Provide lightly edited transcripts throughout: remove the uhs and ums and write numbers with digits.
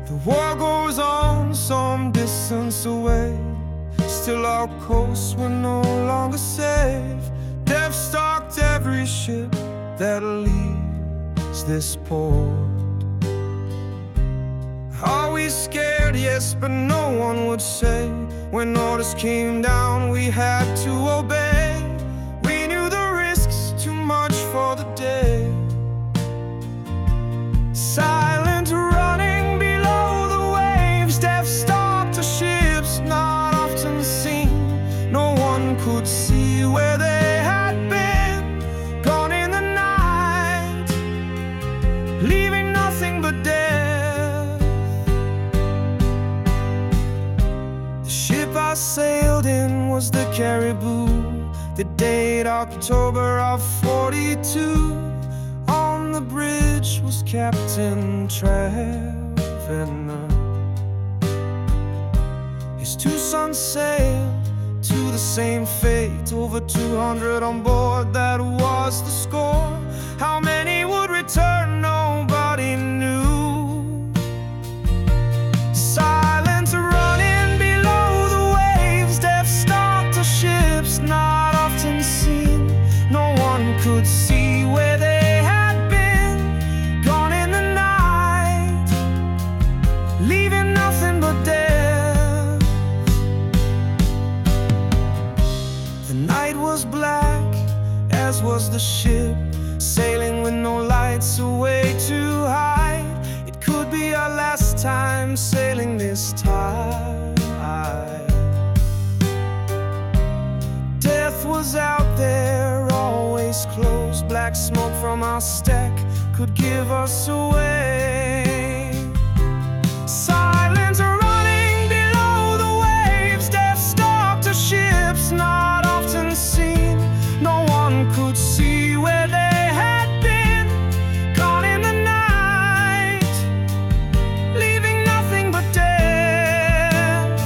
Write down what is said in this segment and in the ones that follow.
The war goes on some distance away. Still our coasts were no longer safe. Death stalked every ship that leaves this port. Are we scared? Yes, but no one would say. When orders came down, we had to obey. We knew the risks, too much for the day. Silent running below the waves. Death stalked the ships, not often seen. No one could see where they had been. Gone in the night, leaving nothing but death. The ship I sailed in was the Caribou. The date October of '42. On the bridge was Captain Travener. His two sons sailed to the same fate. Over 200 on board, that was the score. How many would return? Nobody knew. Silent running below the waves. Death stalked the ships, not often seen. No one could see where they leaving nothing but death. The night was black, as was the ship, sailing with no lights, a way to hide. It could be our last time sailing this tide. Death was out there, always close. Black smoke from our stack could give us away. Silent running below the waves. Death stalked the ships, not often seen. No one could see where they had been. Gone in the night, leaving nothing but death.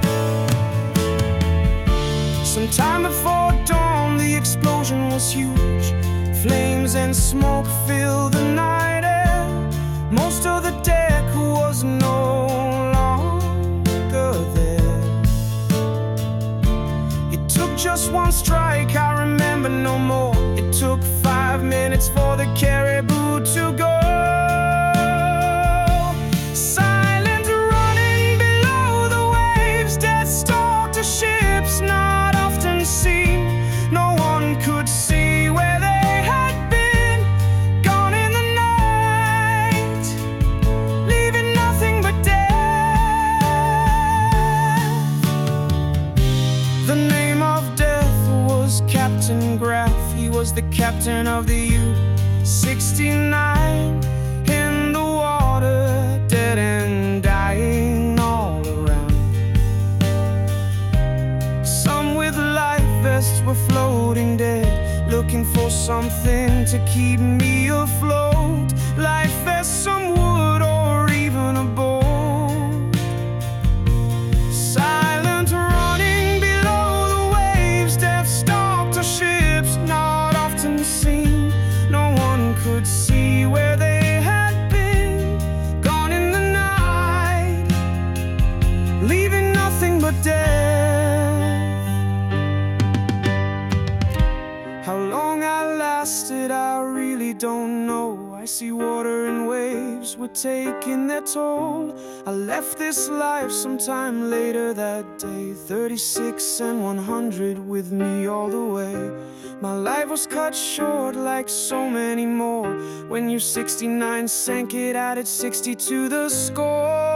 Sometime before dawn, the explosion was huge. Flames and smoke filled the night air. Most of the deck was no longer there. It took just one strike, I remember no more. It took 5 minutes for the Caribou to go. Silent running below the waves. Death stalked the ships, not often seen. No one could see where they had been. Gone in the night, leaving nothing but death. The name of death was Captain Graff. He was the captain of the U-69. In the water, dead and dying all around. Some with life vests were floating dead, looking for something to keep me afloat. Life vests, some wood, or even a boat. Silent running below the waves. Death stalked the ships, not often seen. No one could see where they had been. Gone in the night, leaving nothing but death. How long I lasted, I really don't know. I see water and waves were taking their toll. I left this life sometime later that day. 36 and 100 with me all the way. My life was cut short like so many more. When U-69 sank, it added 60 to the score.